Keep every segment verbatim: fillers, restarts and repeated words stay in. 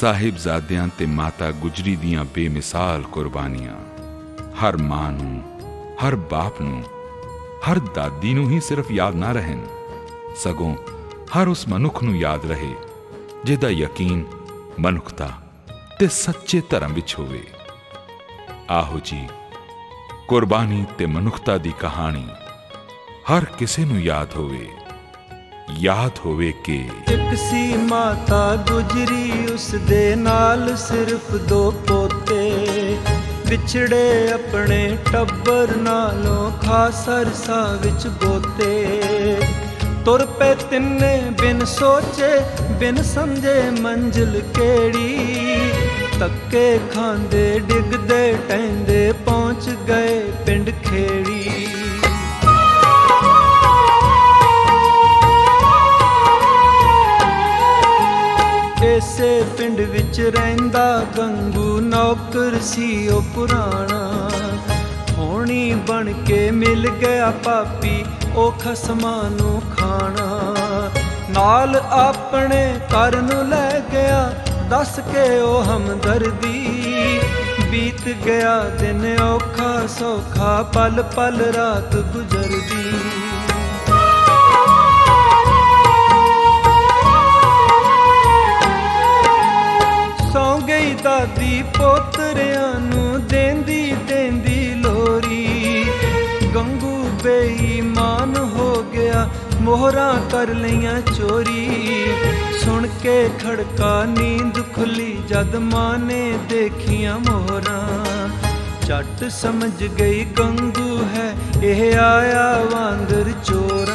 ਸਾਹਿਬਜ਼ਾਦਿਆਂ ਤੇ ਮਾਤਾ ਗੁਜਰੀ ਦੀਆਂ ਬੇਮਿਸਾਲ ਕੁਰਬਾਨੀਆਂ ਹਰ ਮਾਂ ਨੂੰ, ਹਰ ਬਾਪ ਨੂੰ, ਹਰ ਦਾਦੀ ਨੂੰ ਹੀ ਸਿਰਫ ਯਾਦ ਨਾ ਰਹਿਣ, ਸਗੋਂ ਹਰ ਉਸ ਮਨੁੱਖ ਨੂੰ ਯਾਦ ਰਹੇ ਜਿਹਦਾ ਯਕੀਨ ਮਨੁੱਖਤਾ ਤੇ ਸੱਚੇ ਧਰਮ ਵਿੱਚ ਹੋਵੇ। ਆਹੋ ਜੀ, ਕੁਰਬਾਨੀ ਤੇ ਮਨੁੱਖਤਾ ਦੀ ਕਹਾਣੀ ਹਰ ਕਿਸੇ ਨੂੰ ਯਾਦ ਹੋਵੇ, ਯਾਦ ਹੋਵੇ ਕਿ ਇੱਕ ਸੀ ਮਾਤਾ ਗੁਜਰੀ, ਉਸ ਦੇ ਨਾਲ ਸਿਰਫ ਦੋ ਪੋਤੇ, ਵਿਛੜੇ ਆਪਣੇ ਟੱਬਰ ਨਾਲੋਂ ਖਾਸ ਅਰਸਾ ਵਿੱਚ ਗੋਤੇ। ਤੁਰ ਪਏ ਤਿੰਨੇ ਬਿਨ ਸੋਚੇ ਬਿਨ ਸਮਝੇ ਮੰਜ਼ਿਲ ਕਿਹੜੀ, ਧੱਕੇ ਖਾਂਦੇ ਡਿੱਗਦੇ ਟਹਿੰਦੇ ਪਹੁੰਚ ਗਏ ਪਿੰਡ ਖੇੜੀ। ਇਸੇ ਪਿੰਡ ਵਿੱਚ ਰਹਿੰਦਾ ਗੰਗੂ, ਨੌਕਰ ਸੀ ਉਹ ਪੁਰਾਣਾ, ਹੋਣੀ ਬਣ ਕੇ ਮਿਲ ਗਿਆ ਪਾਪੀ ਉਹ ਖਸਮਾਂ ਨੂੰ ਖਾਣਾ। ਨਾਲ ਆਪਣੇ ਘਰ ਨੂੰ ਲੈ ਗਿਆ ਦੱਸ ਕੇ ਉਹ ਹਮਦਰਦੀ, ਬੀਤ ਗਿਆ ਦਿਨ ਔਖਾ ਸੌਖਾ ਪਲ ਪਲ ਰਾਤ ਗੁਜ਼ਰਦੀ। ਸੌਂ ਗਈ ਦਾਦੀ ਪੋਤਰਿਆਂ ਨੂੰ ਦੇਂਦੀ ਦੇਂਦੀ ਲੋਰੀ, ਗੰਗੂ ਬੇਈਮਾਨ ਹੋ ਗਿਆ ਮੋਹਰਾਂ ਕਰ ਲਈਆਂ ਚੋਰੀ। ਸੁਣ ਕੇ ਖੜਕਾ ਨੀਂਦ ਖੁੱਲੀ ਜਦ ਮਾਂ ਨੇ ਦੇਖੀਆਂ ਮੋਹਰਾਂ, ਝੱਟ ਸਮਝ ਗਈ ਗੰਗੂ ਹੈ ਇਹ ਆਇਆ ਵਾਂਗਰ ਚੋਰਾਂ।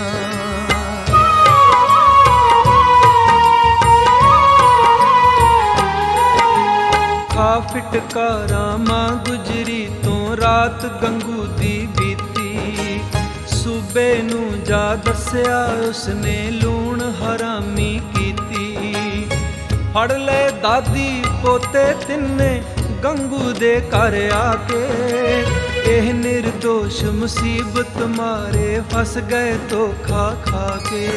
ਖਾ ਫਿਟਕਾਰਾਂ ਮਾਂ ਗੁਜਰੀ ਤੋਂ ਰਾਤ ਗੰਗੂ ਦੀ ਬੀਤੀ, ਸੂਬੇ ਨੂੰ ਜਾ ਦੱਸਿਆ ਉਸਨੇ ਲੂਣ ਹਰਾਮੀ ਕੀਤੀ। ਫੜ ਲੈ ਦਾਦੀ ਪੋਤੇ ਤਿੰਨੇ ਗੰਗੂ ਦੇ ਘਰ ਆ ਕੇ, ਇਹ ਨਿਰਦੋਸ਼ ਮੁਸੀਬਤ ਮਾਰੇ ਫਸ ਗਏ ਧੋਖਾ ਖਾ ਕੇ।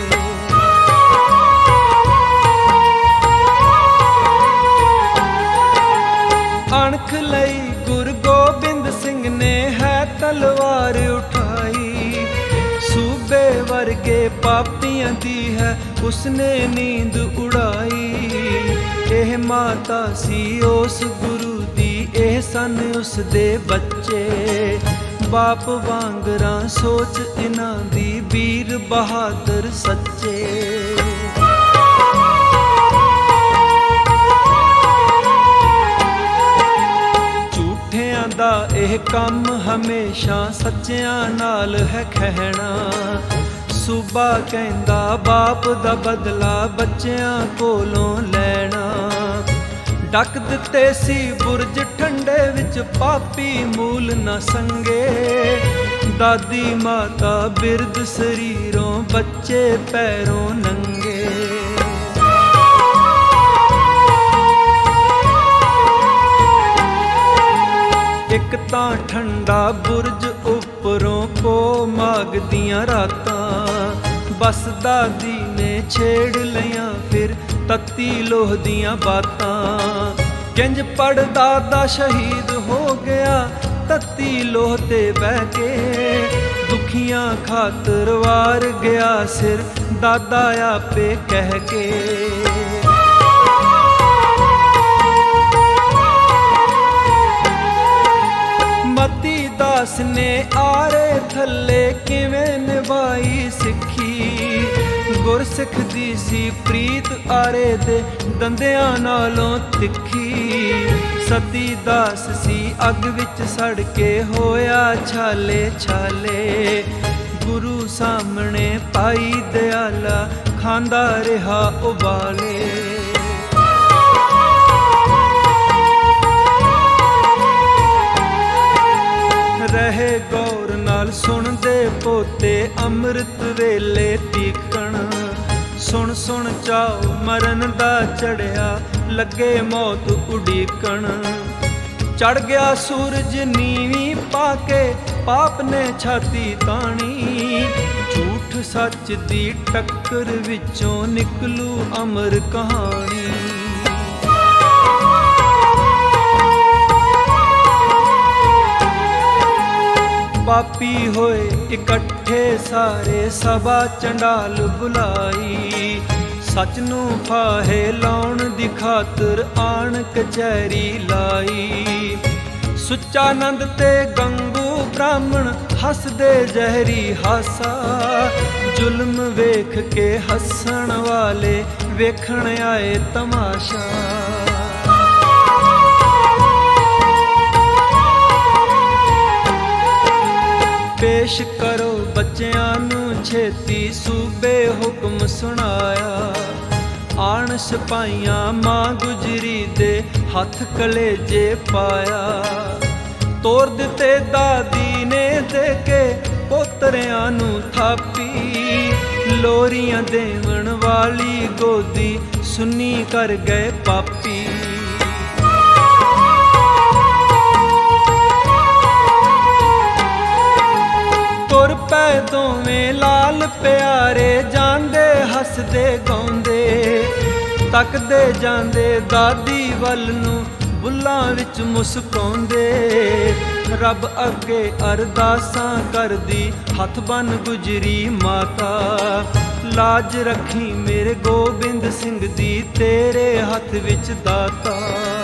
ਅਣਖ ਲਈ ਗੁਰੂ ਗੋਬਿੰਦ ਸਿੰਘ ਨੇ ਹੈ ਤਲਵਾਰ ਉਠਾਈ, ਸੂਬੇ ਵਰਗੇ ਪਾਪੀਆਂ ਦੀ ਹੈ ਉਸਨੇ ਨੀਂਦ ਉਡਾਈ। ਇਹ ਮਾਤਾ ਸੀ ਉਸ ਗੁਰੂ ਦੀ, ਇਹ ਸਨ ਉਸਦੇ ਬੱਚੇ, ਬਾਪ ਵਾਂਗਰਾਂ ਸੋਚ ਇਹਨਾਂ ਦੀ, ਵੀਰ ਬਹਾਦਰ ਸੱਚੇ। ਦਾ ਇਹ ਕੰਮ ਹਮੇਸ਼ਾ ਸੱਚਿਆਂ ਨਾਲ ਹੈ ਖਹਿਣਾ, ਸੂਬਾ ਕਹਿੰਦਾ ਬਾਪ ਦਾ ਬਦਲਾ ਬੱਚਿਆਂ ਕੋਲੋਂ ਲੈਣਾ। ਡੱਕ ਦਿੱਤੇ ਸੀ ਬੁਰਜ ਠੰਡੇ ਵਿੱਚ ਪਾਪੀ ਮੂਲ ਨਾ ਸੰਗੇ, ਦਾਦੀ ਮਾਤਾ ਬਿਰਧ ਸਰੀਰੋਂ ਬੱਚੇ ਪੈਰੋਂ ਨੰਗੇ। ਇੱਕ ਤਾਂ ਠੰਡਾ ਬੁਰਜ ਉੱਪਰੋਂ ਪੋ ਮਾਘ ਦੀਆਂ ਰਾਤਾਂ, ਬਸ ਦਾਦੀ ਨੇ ਛੇੜ ਲਈਆਂ ਫਿਰ ਤੱਤੀ ਲੋਹ ਦੀਆਂ ਬਾਤਾਂ। ਕਿੰਜ ਪੜਦਾ ਦਾ ਸ਼ਹੀਦ ਹੋ ਗਿਆ ਤੱਤੀ ਲੋਹ ਤੇ ਬਹਿ ਕੇ, ਦੁਖੀਆਂ ਖਾਤਰ ਵਾਰ ਗਿਆ ਸਿਰ ਦਾਦਾ ਆਪੇ ਕਹਿ ਕੇ। ਮਤੀ ਦਾਸ ਨੇ ਆਰੇ ਥੱਲੇ ਕਿਵੇਂ ਨਿਭਾਈ ਸਿੱਖੀ, ਗੁਰਸਿੱਖ ਦੀ ਸੀ ਪ੍ਰੀਤ ਆਰੇ ਦੇ ਦੰਦਿਆਂ ਨਾਲੋਂ ਤਿੱਖੀ। ਸਤੀ ਦਾਸ ਸੀ ਅੱਗ ਵਿੱਚ ਸੜ ਕੇ ਹੋਇਆ ਛਾਲੇ ਛਾਲੇ, ਗੁਰੂ ਸਾਹਮਣੇ ਪਾਈ ਦਿਆਲਾ ਖਾਂਦਾ ਰਿਹਾ ਉਬਾਲੇ। ਰਹੇ ਗੌਰ ਨਾਲ ਸੁਣਦੇ ਪੋਤੇ ਅੰਮ੍ਰਿਤ ਵੇਲੇ ਤੀਕਣ, ਸੁਣ ਸੁਣ ਚਾਉ ਮਰਨ ਦਾ ਚੜਿਆ ਲੱਗੇ ਮੌਤ ਉਡੀਕਣ। ਚੜ ਗਿਆ ਸੂਰਜ ਨੀਵੀਂ ਪਾ ਕੇ ਪਾਪ ਨੇ ਛਾਤੀ ਤਾਣੀ, ਝੂਠ ਸੱਚ ਦੀ ਟੱਕਰ ਵਿੱਚੋਂ ਨਿਕਲੂ ਅਮਰ ਕਹਾਣੀ। ਪਾਪੀ ਹੋਏ ਇਕੱਠੇ ਸਾਰੇ, ਸਭਾ ਚੰਡਾਲ ਬੁਲਾਈ। ਸੱਚ ਨੂੰ ਫਾਹੇ ਲਾਉਣ ਦੀ ਖਾਤਰ ਆਣ ਕਚਹਿਰੀ ਲਾਈ। ਸੁੱਚਾਨੰਦ ਤੇ ਗੰਗੂ ਬ੍ਰਾਹਮਣ ਹੱਸਦੇ ਜ਼ਹਿਰੀ ਹਾਸਾ, ਜ਼ੁਲਮ ਵੇਖ ਕੇ ਹੱਸਣ ਵਾਲੇ ਵੇਖਣ ਆਏ ਤਮਾਸ਼ਾ। ਪੇਸ਼ ਕਰੋ ਬੱਚਿਆਂ ਨੂੰ ਛੇਤੀ, ਸੂਬੇ ਹੁਕਮ ਸੁਣਾਇਆ। ਆਣ ਸਿਪਾਹੀਆਂ ਮਾਂ ਗੁਜਰੀ ਦੇ ਹੱਥ ਕਲੇਜੇ ਪਾਇਆ। ਤੋਰ ਦਿੱਤੇ ਦਾਦੀ ਨੇ ਦੇ ਕੇ ਪੋਤਰਿਆਂ ਨੂੰ ਥਾਪੀ। ਲੋਰੀਆਂ ਦੇਵਣ ਵਾਲੀ ਗੋਦੀ ਸੁੰਨੀ ਕਰ ਗਏ ਪਾਪੀ। ਤੁਰ ਪੈ ਦੋਵੇਂ ਲਾਲ ਪਿਆਰੇ, ਜਾਂਦੇ ਹੱਸਦੇ ਗਾਉਂਦੇ। ਤੱਕਦੇ ਜਾਂਦੇ ਦਾਦੀ ਵੱਲ ਨੂੰ, ਬੁੱਲਾਂ ਵਿੱਚ ਮੁਸਕਾਉਂਦੇ। ਰੱਬ ਅੱਗੇ ਅਰਦਾਸਾਂ ਕਰਦੀ, ਹੱਥ ਬੰਨ ਗੁਜਰੀ ਮਾਤਾ। ਲਾਜ ਰੱਖੀ ਮੇਰੇ ਗੋਬਿੰਦ ਸਿੰਘ ਦੀ, ਤੇਰੇ ਹੱਥ ਵਿੱਚ ਦਾਤਾ।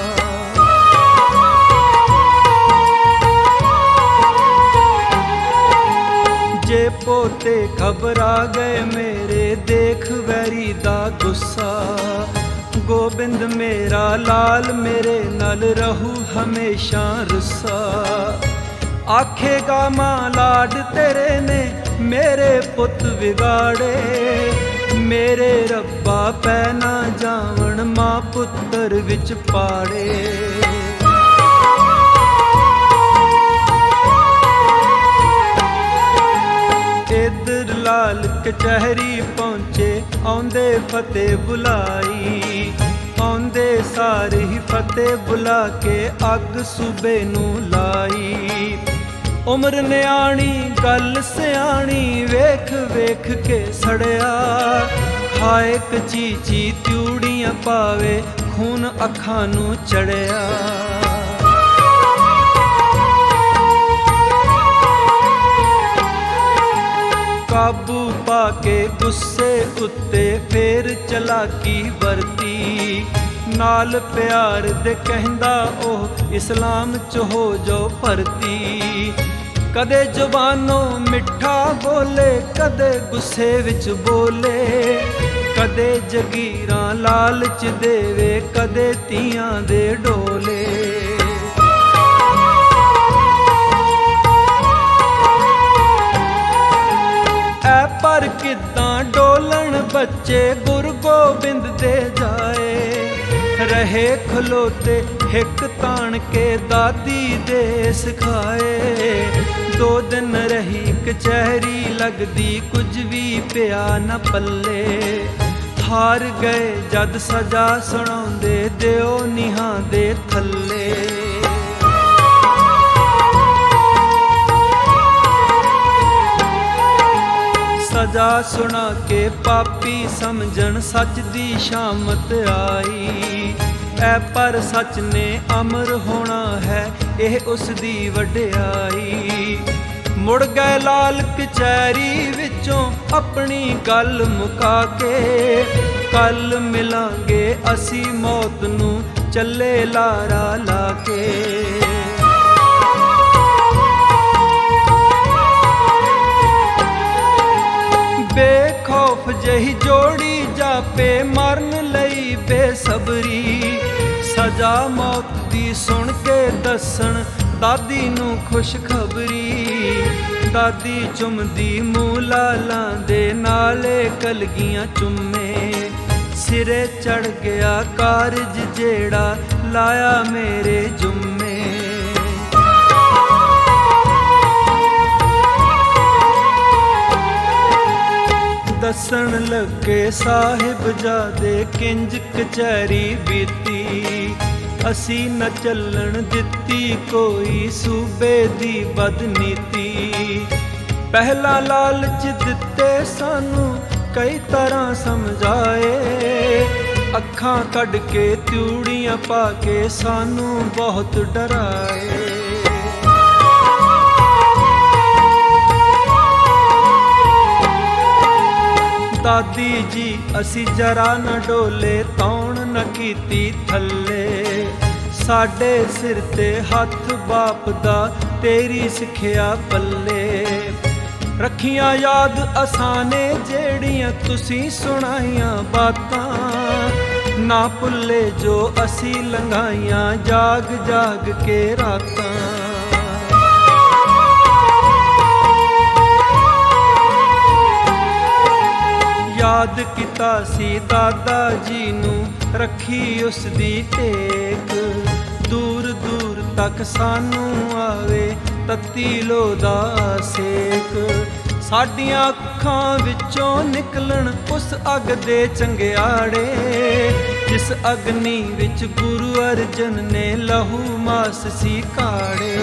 ਜੇ ਪੋਤੇ ਘਬਰਾ ਗਏ ਮੇਰੇ, ਦੇਖ ਵੈਰੀ ਦਾ ਗੁੱਸਾ। ਗੋਬਿੰਦ ਮੇਰਾ ਲਾਲ ਮੇਰੇ ਨਾਲ ਰਹੂ ਹਮੇਸ਼ਾ ਰੁੱਸਾ। ਆਖੇਗਾ ਮਾਂ ਲਾਡ ਤੇਰੇ ਨੇ ਮੇਰੇ ਪੁੱਤ ਵਿਗਾੜੇ। ਮੇਰੇ ਰੱਬਾ ਪੈ ਨਾ ਜਾਵਣ ਮਾਂ ਪੁੱਤਰ ਵਿੱਚ ਪਾੜੇ। ਇਧਰ ਲਾਲ ਕਚਹਿਰੀ ਪਹੁੰਚੇ, ਆਉਂਦੇ ਫਤਿਹ ਬੁਲਾਈ। ਆਉਂਦੇ ਸਾਰੇ ਹੀ ਫਤਿਹ ਬੁਲਾ ਕੇ ਅੱਗ ਸੂਬੇ ਨੂੰ ਲਾਈ। ਉਮਰ ਨਿਆਣੀ ਗੱਲ ਸਿਆਣੀ, ਵੇਖ ਵੇਖ ਕੇ ਸੜਿਆ। ਖਾਏ ਕਚੀਚੀ ਤਿਊੜੀਆਂ ਪਾਵੇ, ਖੂਨ ਅੱਖਾਂ ਨੂੰ ਚੜਿਆ। ਕਾਬੂ ਪਾ ਕੇ ਗੁੱਸੇ ਉੱਤੇ ਫੇਰ ਚਲਾਕੀ ਵਰਤੀ। ਨਾਲ ਪਿਆਰ ਦੇ ਕਹਿੰਦਾ ਉਹ, ਇਸਲਾਮ ਚ ਹੋ ਜਾਓ ਭਰਤੀ। ਕਦੇ ਜ਼ੁਬਾਨੋਂ ਮਿੱਠਾ ਬੋਲੇ, ਕਦੇ ਗੁੱਸੇ ਵਿੱਚ ਬੋਲੇ। ਕਦੇ ਜਗੀਰਾਂ ਲਾਲਚ ਦੇਵੇ, ਕਦੇ ਤੀਆਂ ਦੇ ਡੋਲੇ। ਐ ਪਰ ਕਿੱਦਾਂ ਡੋਲਣ ਬੱਚੇ, ਗੁਰੂ ਗੋਬਿੰਦ ਦੇ ਜਾਏ। ਰਹੇ ਖਲੋਤੇ ਹਿੱਕ ਤਾਣ ਕੇ, ਦਾਦੀ ਦੇ ਸਿਖਾਏ। ਦੋ ਦਿਨ ਰਹੀ ਕਚਹਿਰੀ ਲੱਗਦੀ, ਕੁਝ ਵੀ ਪਿਆ ਨਾ ਪੱਲੇ। ਹਾਰ ਗਏ ਜਦ ਸਜ਼ਾ ਸੁਣਾਉਂਦੇ, ਦਿਓ ਨੀਹਾਂ ਦੇ ਥੱਲੇ। ਸਜ਼ਾ ਸੁਣਾ ਕੇ ਪਾਪੀ ਸਮਝਣ, ਸੱਚ ਦੀ ਸ਼ਾਮਤ ਆਈ। ਐ ਪਰ ਸੱਚ ਨੇ ਅਮਰ ਹੋਣਾ ਹੈ, ਇਹ ਉਸ ਦੀ ਵਡਿਆਈ। ਮੁੜ ਗਏ ਲਾਲ ਕਚਹਿਰੀ ਵਿੱਚੋਂ ਆਪਣੀ ਗੱਲ ਮੁਕਾ ਕੇ। ਕੱਲ ਮਿਲਾਂਗੇ ਅਸੀਂ ਮੌਤ ਨੂੰ, ਚੱਲੇ ਲਾਰਾ ਲਾ ਕੇ। ਬੇਖੌਫ ਜਹੀ ਜੋੜੀ ਜਾਪੇ, ਮਰਨ ਲਈ ਬੇਸਬਰੀ। ਸਜ਼ਾ ਮੌਤ ਦੀ ਸੁਣ ਕੇ ਦੱਸਣ ਦਾਦੀ ਨੂੰ ਖੁਸ਼ਖਬਰੀ। ਦਾਦੀ ਚੁੰਮਦੀ ਮੂੰਹ ਲਾਲਾਂ ਦੇ, ਨਾਲੇ ਕਲਗੀਆਂ ਚੁੰਮੇ। ਸਿਰੇ ਚੜ ਗਿਆ ਕਾਰਜ ਜਿਹੜਾ ਲਾਇਆ ਮੇਰੇ ਜੁੰਮੇ। ਦੱਸਣ ਲੱਗੇ ਸਾਹਿਬ ਜਾਦੇ, ਕਿੰਜ ਕਚਹਿਰੀ ਬੀਤੀ। ਅਸੀਂ ਨਾ ਚੱਲਣ ਦਿੱਤੀ ਕੋਈ ਸੂਬੇ ਦੀ ਬਦਨੀਤੀ। ਪਹਿਲਾ ਲਾਲਚ ਦਿੱਤੇ ਸਾਨੂੰ ਕਈ ਤਰ੍ਹਾਂ ਸਮਝਾਏ। ਅੱਖਾਂ ਕੱਢ ਕੇ ਤਿਊੜੀਆਂ ਪਾ ਕੇ ਸਾਨੂੰ ਬਹੁਤ ਡਰਾਏ। ਦਾਦੀ ਜੀ ਅਸੀਂ ਜਰਾ ਨਾ ਡੋਲੇ, ਤੌਣ ਨਾ ਕੀਤੀ ਥੱਲੇ। ਸਾਡੇ ਸਿਰ ਤੇ ਹੱਥ ਬਾਪ ਦਾ ਤੇਰੀ ਸਿੱਖਿਆ ਪੱਲੇ। ਰੱਖੀਆਂ ਯਾਦ ਅਸਾਂ ਨੇ ਜਿਹੜੀਆਂ ਤੁਸੀਂ ਸੁਣਾਈਆਂ ਬਾਤਾਂ, ਨਾ ਭੁੱਲੇ ਜੋ ਅਸੀਂ ਲੰਘਾਈਆਂ ਜਾਗ ਜਾਗ ਕੇ ਰਾਤਾਂ। ਯਾਦ ਕੀਤਾ ਸੀ ਦਾਦਾ ਜੀ ਨੂੰ, ਰੱਖੀ ਉਸ ਦੀ ਟੇਕ। ਦੂਰ ਦੂਰ ਤੱਕ ਸਾਨੂੰ ਆਵੇ ਤੱਤੀ ਲੋ ਦਾ ਸੇਕ। ਸਾਡੀਆਂ ਅੱਖਾਂ ਵਿੱਚੋਂ ਨਿਕਲਣ ਉਸ ਅੱਗ ਦੇ ਚੰਗਿਆੜੇ, ਜਿਸ ਅਗਨੀ ਵਿੱਚ ਗੁਰੂ ਅਰਜਨ ਨੇ ਲਹੂ ਮਾਸ ਸੀ ਕਾੜੇ।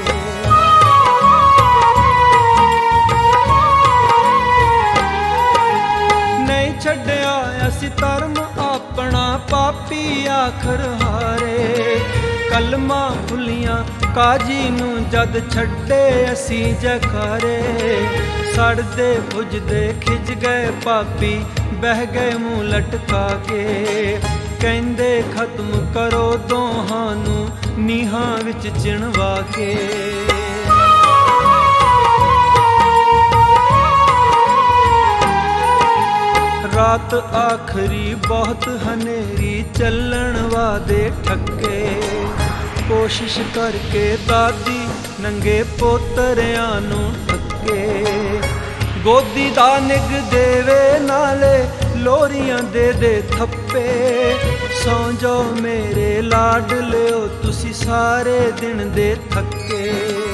ਨਹੀਂ ਛੱਡਿਆ ਅਸੀਂ ਧਰਮ ਆਪਣਾ, ਪਾਪੀ ਆਖਰ ਹਾਰੇ। ਕਲਮਾਂ ਭੁੱਲੀਆਂ ਕਾਜੀ ਨੂੰ ਜਦ ਛੱਡੇ ਅਸੀਂ ਜਕਾਰੇ। ਸੜਦੇ ਬੁਝਦੇ ਖਿੱਚ ਗਏ ਪਾਪੀ, ਬਹਿ ਗਏ ਮੂੰਹ ਲਟਕਾ ਕੇ। ਕਹਿੰਦੇ ਖਤਮ ਕਰੋ ਦੋਹਾਂ ਨੂੰ ਨੀਹਾਂ ਵਿੱਚ ਚਿਣਵਾ ਕੇ। ਰਾਤ ਆਖਰੀ ਬਹੁਤ ਹਨੇਰੀ, ਚੱਲਣ ਵਾਦੇ ਠੱਕੇ। ਕੋਸ਼ਿਸ਼ ਕਰਕੇ ਦਾਦੀ ਨੰਗੇ ਪੋਤਰਿਆਂ ਨੂੰ ਠੱਕੇ। ਗੋਦੀ ਦਾ ਨਿੱਘ ਦੇਵੇ ਨਾਲੇ ਲੋਰੀਆਂ ਦੇ ਦੇ ਥੱਪੇ। ਸੌਂ ਜਾਓ ਮੇਰੇ ਲਾਡਲਿਓ ਤੁਸੀਂ ਸਾਰੇ ਦਿਨ ਦੇ ਥੱਕੇ।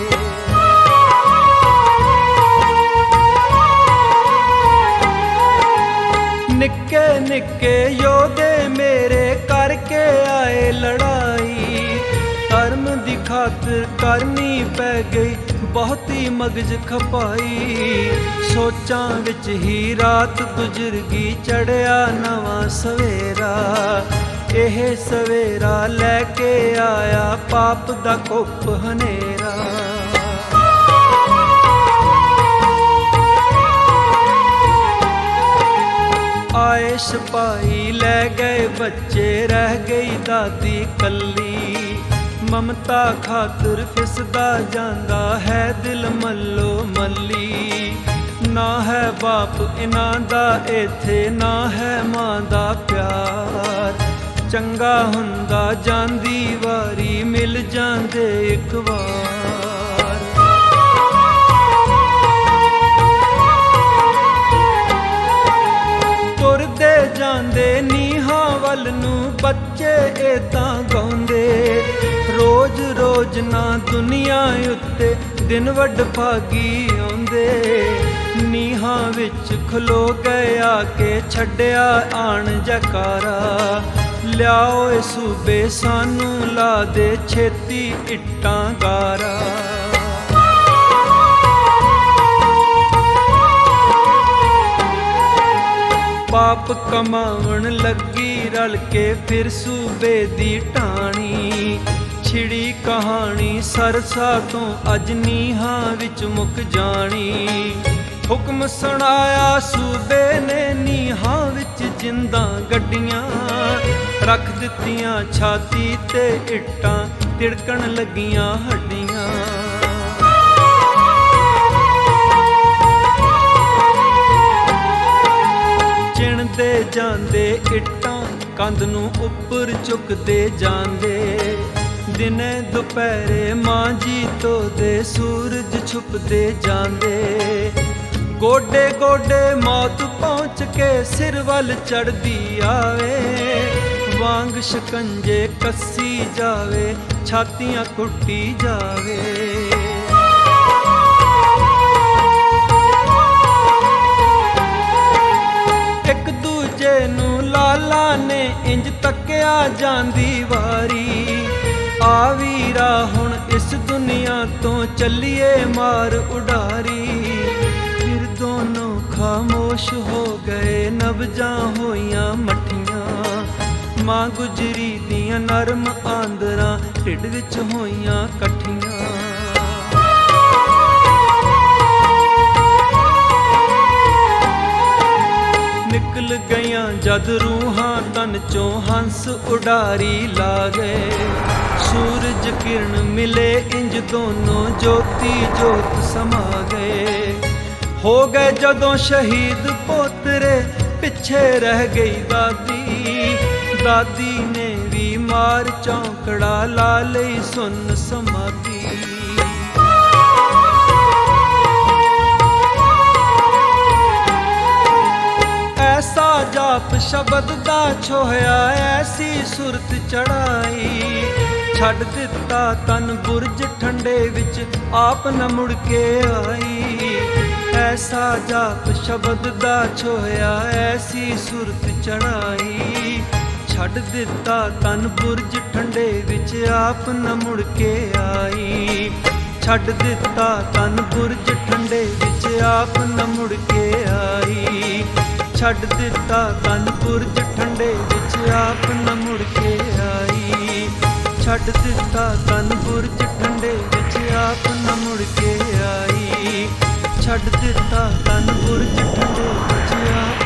ਨਿੱਕੇ ਨਿੱਕੇ ਯੋਧੇ ਮੇਰੇ ਕਰਕੇ ਆਏ ਲੜਾਈ। ਧਰਮ ਦੀ ਖਾਤਰ ਕਰਨੀ ਪੈ ਗਈ ਬਹੁਤੀ ਮਗਜ ਖਪਾਈ। ਸੋਚਾਂ ਵਿੱਚ ਹੀ ਰਾਤ ਗੁਜ਼ਰ ਗਈ, ਚੜਿਆ ਨਵਾਂ ਸਵੇਰਾ। ਇਹ ਸਵੇਰਾ ਲੈ ਕੇ ਆਇਆ ਪਾਪ ਦਾ ਕੁੱਪ ਹਨੇਰਾ। ਆਏ ਸਿਪਾਹੀ ਲੈ ਗਏ ਬੱਚੇ, ਰਹਿ ਗਈ ਦਾਦੀ ਕੱਲੀ। ਮਮਤਾ ਖਾਤਰ ਫਿਸਦਾ ਜਾਂਦਾ ਹੈ ਦਿਲ ਮੱਲੋ ਮੱਲੀ। ਨਾ ਹੈ ਬਾਪ ਇਹਨਾਂ ਦਾ ਇੱਥੇ, ਨਾ ਹੈ ਮਾਂ ਦਾ ਪਿਆਰ। ਚੰਗਾ ਹੁੰਦਾ ਜਾਂਦੀ ਵਾਰੀ, ਮਿਲ ਜਾਂਦੇ ਇੱਕ ਵਾਰ। ਤੁਰਦੇ ਜਾਂਦੇ ਨੀਹਾਂ ਵੱਲ ਨੂੰ ਬੱਚੇ ਏਦਾਂ ਗਾਉਂਦੇ। ਰੋਜ਼ ਰੋਜ਼ ਨਾ ਦੁਨੀਆ ਉੱਤੇ ਦਿਨ ਵੱਡ ਭਾਗੀ ਆਉਂਦੇ। ਨੀਹਾਂ ਵਿੱਚ ਖਲੋ ਗਏ ਆ ਕੇ, ਛੱਡਿਆ ਆਣ ਜਕਾਰਾ। ਲਿਆਓ ਏ ਸੂਬੇ ਸਾਨੂੰ ਲਾ ਦੇ ਛੇਤੀ ਇੱਟਾਂ ਗਾਰਾ। ਪਾਪ ਕਮਾਉਣ ਲੱਗੀ ਰਲ ਕੇ ਫਿਰ ਸੂਬੇ ਦੀ ਢਾਣੀ। ਛਿੜੀ ਕਹਾਣੀ ਸਰਸਾ ਤੋਂ ਅੱਜ ਨੀਹਾਂ ਵਿੱਚ ਮੁੱਕ ਜਾਣੀ। ਹੁਕਮ ਸੁਣਾਇਆ ਸੂਬੇ ਨੇ ਨੀਹਾਂ ਵਿੱਚ ਜਿੰਦਾਂ ਗੱਡੀਆਂ। ਰੱਖ ਦਿੱਤੀਆਂ ਛਾਤੀ ਤੇ ਇੱਟਾਂ, ਤਿੜਕਣ ਲੱਗੀਆਂ ਹੱਡੀਆਂ। ਚਿਣਦੇ ਜਾਂਦੇ ਇੱਟਾਂ, ਕੰਧ ਨੂੰ ਉੱਪਰ ਚੁੱਕਦੇ ਜਾਂਦੇ। ਦਿਨੇ ਦੁਪਹਿਰੇ ਮਾਂ ਜੀ ਧੋਦੇ, ਸੂਰਜ ਛੁਪਦੇ ਜਾਂਦੇ। ਗੋਡੇ ਗੋਡੇ ਮੌਤ ਪਹੁੰਚ ਕੇ ਸਿਰ ਵੱਲ ਚੜਦੀ ਆਵੇ। ਵਾਂਗ ਸ਼ਿਕੰਜੇ ਕੱਸੀ ਜਾਵੇ, ਛਾਤੀਆਂ ਕੁੱਟੀ ਜਾਵੇ। ਇੱਕ ਦੂਜੇ ਨੂੰ ਲਾਲਾ ਨੇ ਇੰਜ ਤੱਕਿਆ ਜਾਂਦੀ ਵਾਰੀ। ਆ ਵੀਰਾ ਹੁਣ ਇਸ ਦੁਨੀਆ ਤੋਂ ਚੱਲੀਏ ਮਾਰ ਉਡਾਰੀ। ਫਿਰ ਦੋਨੋਂ ਖਾਮੋਸ਼ ਹੋ ਗਏ, ਨਬਜ਼ਾਂ ਹੋਈਆਂ ਮੱਠੀਆਂ। ਮਾਂ ਗੁਜਰੀ ਦੀਆਂ ਨਰਮ ਆਂਦਰਾਂ ਢਿੱਡ ਵਿੱਚ ਹੋਈਆਂ ਇਕੱਠੀਆਂ। ਨਿਕਲ ਗਈਆਂ ਜਦ ਰੂਹਾਂ ਤਨ ਚੋਂ ਹੰਸ ਉਡਾਰੀ ਲਾ ਗਏ। ਸੂਰਜ ਕਿਰਨ ਮਿਲੇ ਇੰਜ ਦੋਨੋਂ ਜੋਤੀ ਜੋਤ ਸਮਾ ਗਏ। ਹੋ ਗਏ ਜਦੋਂ ਸ਼ਹੀਦ ਪੋਤਰੇ ਪਿੱਛੇ ਰਹਿ ਗਈ ਦਾਦੀ। ਦਾਦੀ ਨੇ ਵੀ ਮਾਰ ਚੌਂਕੜਾ ਲਾ ਲਈ ਸੁੰਨ ਸਮਾਧੀ। ਐਸਾ ਜਾਪ ਸ਼ਬਦ ਦਾ ਛੋਹਿਆ ਐਸੀ ਸੁਰਤ ਚੜਾਈ। ਛੱਡ ਦਿੱਤਾ ਤਨ ਬੁਰਜ ਠੰਡੇ ਵਿੱਚ ਆਪ न ਮੁੜ ਕੇ ਆਈ। ਐਸਾ ਜਾਪ ਸ਼ਬਦ ਦਾ ਛੋਹਿਆ ਐਸੀ ਸੁਰਤ ਚੜਾਈ। ਛੱਡ ਦਿੱਤਾ ਤਨ ਬੁਰਜ ਠੰਡੇ ਵਿੱਚ ਆਪ न ਮੁੜ ਕੇ ਆਈ। ਛੱਡ ਦਿੱਤਾ ਤਨ ਬੁਰਜ ਠੰਡੇ ਵਿੱਚ ਆਪ न ਮੁੜ ਕੇ ਆਈ। ਛੱਡ ਦਿੱਤਾ ਤਨ ਬੁਰਜ ਠੰਡੇ ਵਿੱਚ ਆਪ न ਮੁੜ ਕੇ ਆਈ। ਛੱਡ ਦਿੱਤਾ ਤਨ ਬੁਰਜ ਠੰਡੇ ਵਿੱਚ ਆਪ न ਮੁੜ ਕੇ ਆਈ। ਛੱਡ ਦਿੱਤਾ ਤਨ ਬੁਰਜ ਠੰਡੇ ਵਿੱਚ ਆਪ